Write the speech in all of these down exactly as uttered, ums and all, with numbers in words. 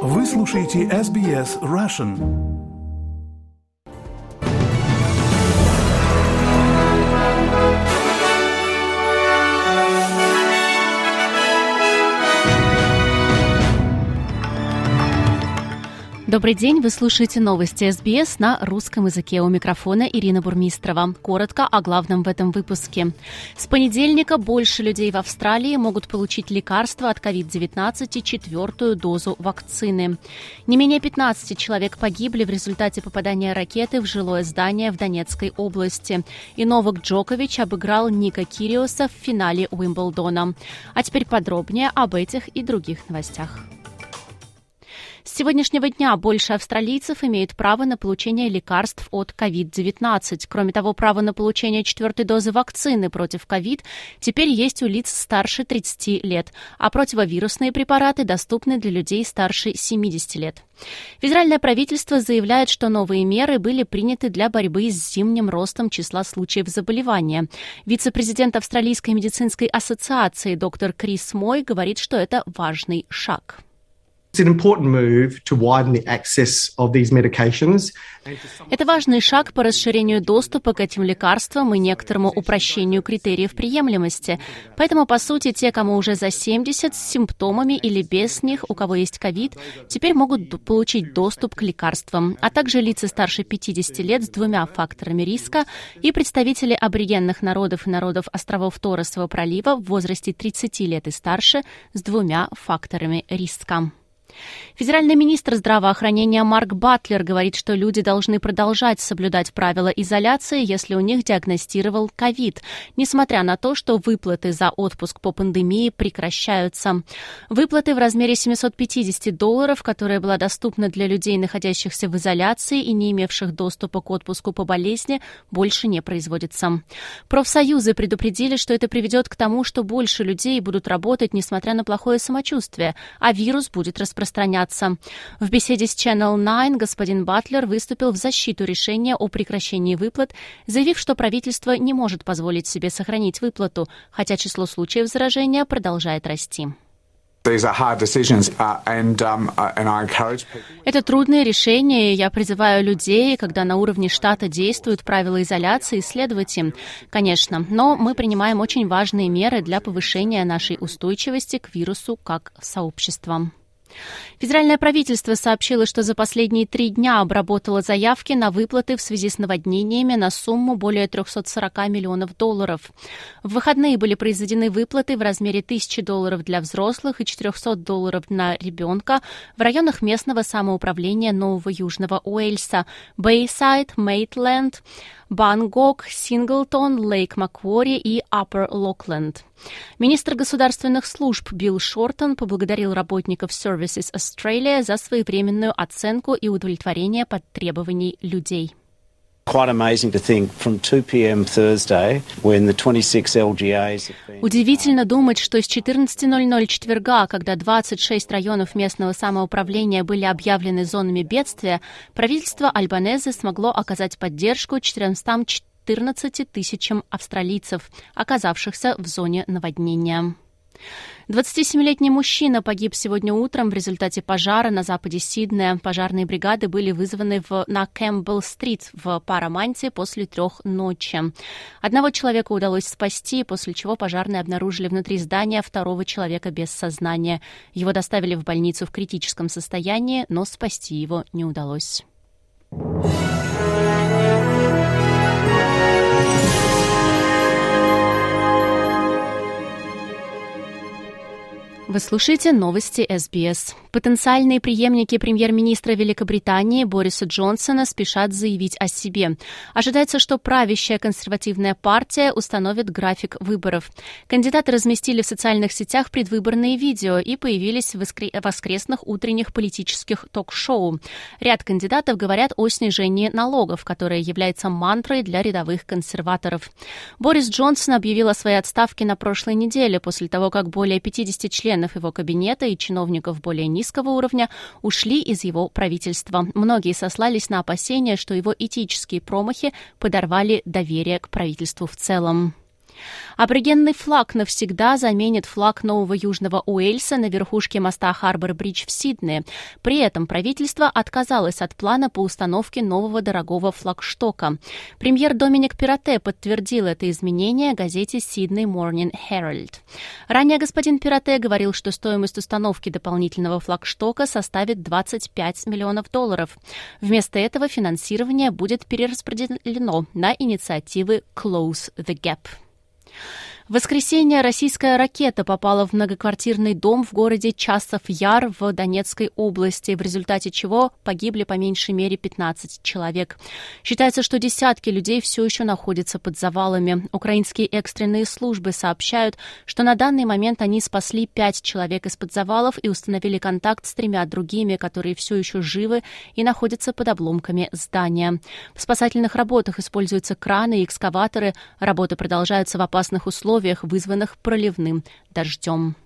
Вы слушаете эс би эс Russian. Добрый день, вы слушаете новости эс би эс на русском языке. У микрофона Ирина Бурмистрова. Коротко о главном в этом выпуске. С понедельника больше людей в Австралии могут получить лекарства от ковид девятнадцать и четвертую дозу вакцины. Не менее пятнадцати человек погибли в результате попадания ракеты в жилое здание в Донецкой области. И Новак Джокович обыграл Ника Кириоса в финале Уимблдона. А теперь подробнее об этих и других новостях. С сегодняшнего дня больше австралийцев имеют право на получение лекарств от ковид девятнадцать. Кроме того, право на получение четвертой дозы вакцины против ковид теперь есть у лиц старше тридцати лет, а противовирусные препараты доступны для людей старше семидесяти лет. Федеральное правительство заявляет, что новые меры были приняты для борьбы с зимним ростом числа случаев заболевания. Вице-президент Австралийской медицинской ассоциации доктор Крис Мой говорит, что это важный шаг. Это важный шаг по расширению доступа к этим лекарствам и некоторому упрощению критериев приемлемости. Поэтому, по сути, те, кому уже за семьдесят, с симптомами или без них, у кого есть ковид, теперь могут получить доступ к лекарствам, а также лица старше пятидесяти лет с двумя факторами риска и представители аборигенных народов и народов островов Торресового пролива в возрасте тридцати лет и старше с двумя факторами риска. Федеральный министр здравоохранения Марк Батлер говорит, что люди должны продолжать соблюдать правила изоляции, если у них диагностировал ковид, несмотря на то, что выплаты за отпуск по пандемии прекращаются. Выплаты в размере семьсот пятьдесят долларов, которая была доступна для людей, находящихся в изоляции и не имевших доступа к отпуску по болезни, больше не производится. Профсоюзы предупредили, что это приведет к тому, что больше людей будут работать, несмотря на плохое самочувствие, а вирус будет распространяться. распространяться. В беседе с Channel девять господин Батлер выступил в защиту решения о прекращении выплат, заявив, что правительство не может позволить себе сохранить выплату, хотя число случаев заражения продолжает расти. Это трудные решения, и я призываю людей, когда на уровне штата действуют правила изоляции, следовать им, конечно, но мы принимаем очень важные меры для повышения нашей устойчивости к вирусу как сообщества. Федеральное правительство сообщило, что за последние три дня обработало заявки на выплаты в связи с наводнениями на сумму более трехсот сорока миллионов долларов. В выходные были произведены выплаты в размере тысячи долларов для взрослых и четырехсот долларов на ребенка в районах местного самоуправления Нового Южного Уэльса, Бейсайд, Мейтленд, Бангок, Синглтон, Лейк Маквори и Upper Локленд. Министр государственных служб Билл Шортон поблагодарил работников Services Australia за своевременную оценку и удовлетворение требований людей. Удивительно думать, что с четырнадцати ноль-ноль четверга, когда двадцать шесть районов местного самоуправления были объявлены зонами бедствия, правительство Альбанезе смогло оказать поддержку четырёмстам четырнадцати тысячам австралийцев, оказавшихся в зоне наводнения. двадцатисемилетний мужчина погиб сегодня утром в результате пожара на западе Сиднея. Пожарные бригады были вызваны в, на Кэмпбелл-стрит в Параманте после трех ночи. Одного человека удалось спасти, после чего пожарные обнаружили внутри здания второго человека без сознания. Его доставили в больницу в критическом состоянии, но спасти его не удалось. Вы слушаете новости эс би эс. Потенциальные преемники премьер-министра Великобритании Бориса Джонсона спешат заявить о себе. Ожидается, что правящая консервативная партия установит график выборов. Кандидаты разместили в социальных сетях предвыборные видео и появились в воскр... воскресных утренних политических ток-шоу. Ряд кандидатов говорят о снижении налогов, которое является мантрой для рядовых консерваторов. Борис Джонсон объявил о своей отставке на прошлой неделе после того, как более пятидесяти членов его кабинета и чиновников более низкого уровня ушли из его правительства. Многие сослались на опасения, что его этические промахи подорвали доверие к правительству в целом. Аборигенный флаг навсегда заменит флаг Нового Южного Уэльса на верхушке моста Харбор-Бридж в Сиднее. При этом правительство отказалось от плана по установке нового дорогого флагштока. Премьер Доминик Перотте подтвердил это изменение газете Sydney Morning Herald. Ранее господин Перотте говорил, что стоимость установки дополнительного флагштока составит двадцать пять миллионов долларов. Вместо этого финансирование будет перераспределено на инициативы Close the Gap. В воскресенье российская ракета попала в многоквартирный дом в городе Часов-Яр в Донецкой области, в результате чего погибли по меньшей мере пятнадцать человек. Считается, что десятки людей все еще находятся под завалами. Украинские экстренные службы сообщают, что на данный момент они спасли пять человек из-под завалов и установили контакт с тремя другими, которые все еще живы и находятся под обломками здания. В спасательных работах используются краны и экскаваторы. Работы продолжаются в опасных условиях, вызванных проливным дождем.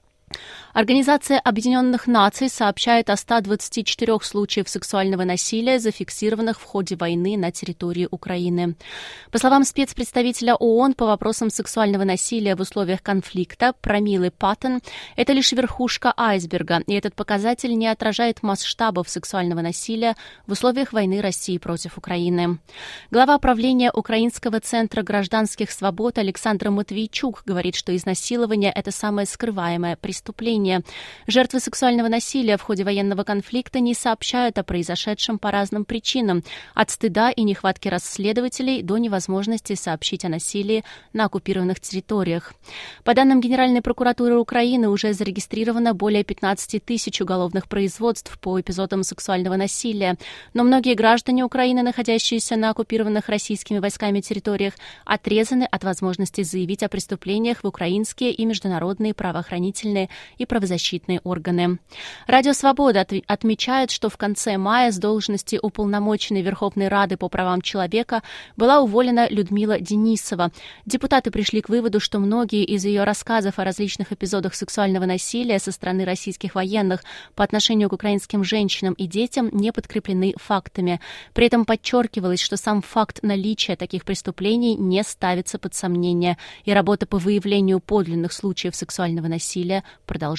Организация Объединенных Наций сообщает о ста двадцати четырёх случаях сексуального насилия, зафиксированных в ходе войны на территории Украины. По словам спецпредставителя ООН по вопросам сексуального насилия в условиях конфликта Прамилы Паттон, это лишь верхушка айсберга, и этот показатель не отражает масштабов сексуального насилия в условиях войны России против Украины. Глава правления Украинского центра гражданских свобод Александр Матвейчук говорит, что изнасилование – это самое скрываемое преступление. Жертвы сексуального насилия в ходе военного конфликта не сообщают о произошедшем по разным причинам, от стыда и нехватки расследователей до невозможности сообщить о насилии на оккупированных территориях. По данным Генеральной прокуратуры Украины, уже зарегистрировано более пятнадцати тысяч уголовных производств по эпизодам сексуального насилия, но многие граждане Украины, находящиеся на оккупированных российскими войсками территориях, отрезаны от возможности заявить о преступлениях в украинские и международные правоохранительные и правозащитные органы. Радио «Свобода» от- отмечает, что в конце мая с должности уполномоченной Верховной Рады по правам человека была уволена Людмила Денисова. Депутаты пришли к выводу, что многие из ее рассказов о различных эпизодах сексуального насилия со стороны российских военных по отношению к украинским женщинам и детям не подкреплены фактами. При этом подчеркивалось, что сам факт наличия таких преступлений не ставится под сомнение, и работа по выявлению подлинных случаев сексуального насилия продолжается.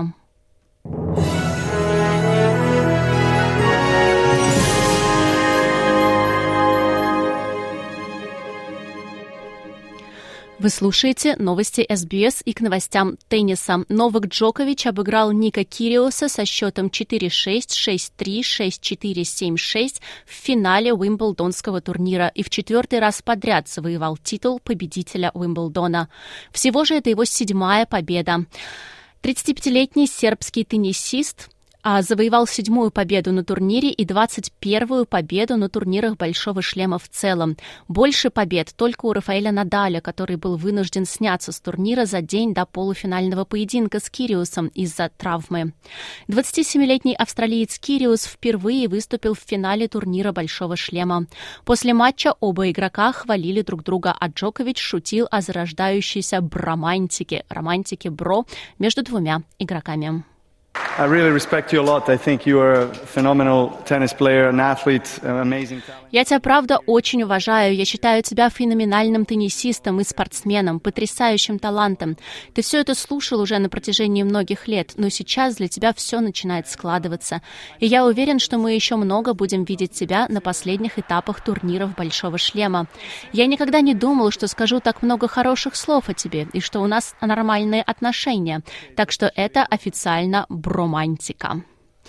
Вы слушаете новости эс би эс, и к новостям тенниса. Новак Джокович обыграл Ника Кириоса со счетом четыре шесть, шесть три, шесть четыре, семь шесть в финале Уимблдонского турнира и в четвертый раз подряд завоевал титул победителя Уимблдона. Всего же это его седьмая победа. тридцатипятилетний сербский теннисист завоевал седьмую победу на турнире и двадцать первую победу на турнирах Большого шлема в целом. Больше побед только у Рафаэля Надаля, который был вынужден сняться с турнира за день до полуфинального поединка с Кириосом из-за травмы. двадцатисемилетний австралиец Кириос впервые выступил в финале турнира Большого шлема. После матча оба игрока хвалили друг друга, а Джокович шутил о зарождающейся бромантике, романтике бро между двумя игроками. I really respect you a lot. I think you are a phenomenal tennis player, an athlete, amazing talent. Я тебя, правда, очень уважаю. Я считаю тебя феноменальным теннисистом и спортсменом, потрясающим талантом. Ты все это слушал уже на протяжении многих лет, но сейчас для тебя все начинает складываться. И я уверен, что мы еще много будем видеть тебя на последних этапах турниров Большого шлема. Я никогда не думал, что скажу так много хороших слов о тебе, и что у нас нормальные отношения. Так что это официально бромантика.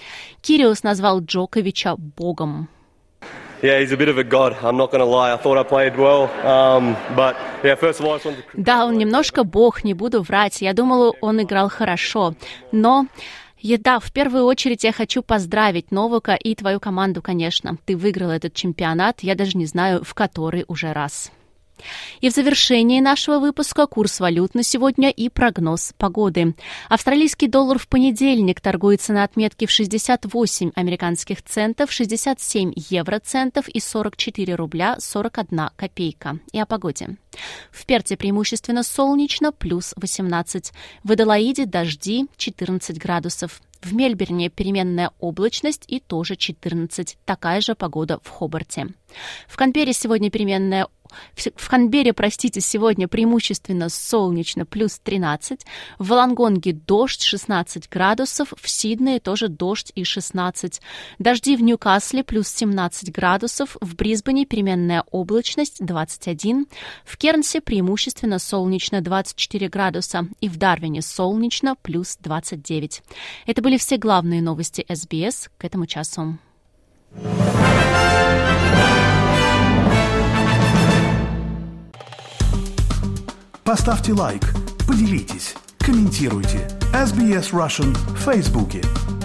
Кириос назвал Джоковича богом. Yeah, he's a bit of a god. I'm not going to lie. I thought I played well, um, but yeah. First of all, I just wanted to... Да, он немножко бог, не буду врать. Я думала, он играл хорошо, но да, в первую очередь я хочу поздравить Новака и твою команду, конечно. Ты выиграл этот чемпионат. Я даже не знаю, в который уже раз. И в завершении нашего выпуска курс валют на сегодня и прогноз погоды. Австралийский доллар в понедельник торгуется на отметке в шестьдесят восемь американских центов, шестьдесят семь евроцентов и сорок четыре рубля сорок одна копейка. И о погоде. В Перте преимущественно солнечно, плюс восемнадцать. В Аделаиде дожди, четырнадцать градусов. В Мельбурне переменная облачность и тоже четырнадцать. Такая же погода в Хобарте. В Канберре сегодня переменная в Канберре, простите, сегодня преимущественно солнечно, плюс тринадцать. В Волонгонге дождь, шестнадцать градусов. В Сиднее тоже дождь и шестнадцать. Дожди в Ньюкасле, плюс семнадцать градусов. В Брисбене переменная облачность, двадцать один. В Кернсе преимущественно солнечно, двадцать четыре градуса. И в Дарвине солнечно, плюс двадцать девять. Это были все главные новости эс би эс к этому часу. Поставьте лайк, поделитесь, комментируйте. эс би эс Russian в Фейсбуке.